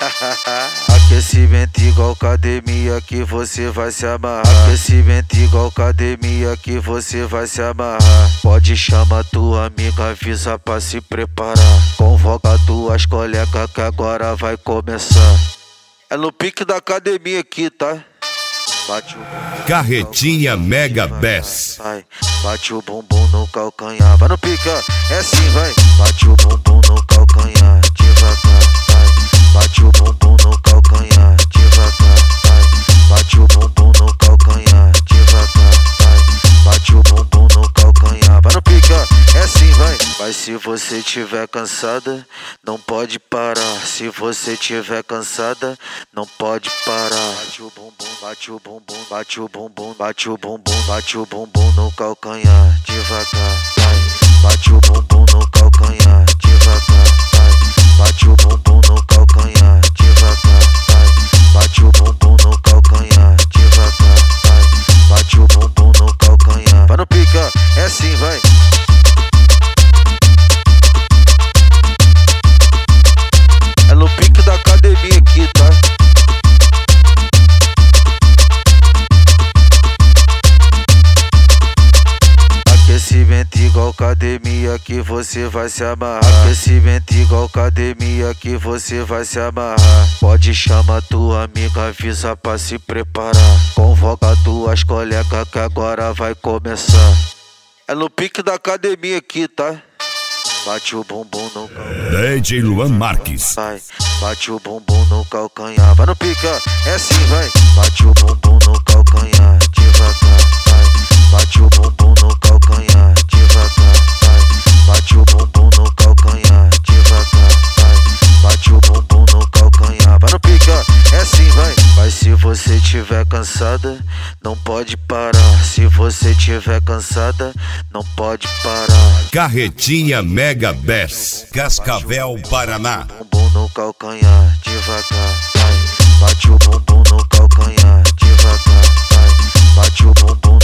Aquecimento igual academia que você vai se amarrar. Aquecimento igual academia que você vai se amarrar. Pode chamar tua amiga, avisa pra se preparar. Convoca tuas colegas que agora vai começar. É no pique da academia aqui, tá? Bate o bumbum. Carretinha Mega Bass. Vai, bate o bumbum no calcanhar. Vai no pique, ó. É assim, vai. Bate o bumbum no calcanhar. Devagar, vai. Bate o bumbum no calcanhar. Devagar, vai. Bate o bumbum no calcanhar. Devagar, vai. Bate o bumbum no calcanhar. Vai no pique, ó. É assim, vai. Mas se você tiver cansada, não pode parar. Se você tiver cansada, não pode parar. Bate o bumbum, bate o bumbum, bate o bumbum, bate o bumbum, bate o bumbum no calcanhar. Devagar, vai. Bate o bumbum no calcanhar. Devagar, vai. Bate o bumbum no calcanhar. Devagar, vai. Bate o bumbum no calcanhar. Devagar, vai. Bate o bumbum no calcanhar. Vai no pique, ó. É assim, vai. É no pique da academia aqui, tá? Aquecimento igual academia que você vai se amarrar. Aquecimento igual academia que você vai se amarrar. Pode chamar tua amiga, avisa pra se preparar. Convoca tuas colegas que agora vai começar. É no pique da academia aqui, tá? Bate o bumbum no calcanhar. DJ Luan Marques. Vai, bate o bumbum no calcanhar. Vai no pique, ó. É assim, vai. Bate o bumbum no calcanhar. Devagar, vai. Bate o bumbum no calcanhar. Devagar, vai. Bate o bumbum no calcanhar. Devagar, vai. Bate o bumbum no calcanhar. Vai no pique, ó. É assim, vai. Mas se você tiver cansada, não pode parar. Se você tiver cansada, não pode parar. Carretinha Mega Bass, Cascavel, Paraná. Bumbum no calcanhar, devagar, vai. Bate o bumbum no calcanhar, devagar, vai. Bate o bumbum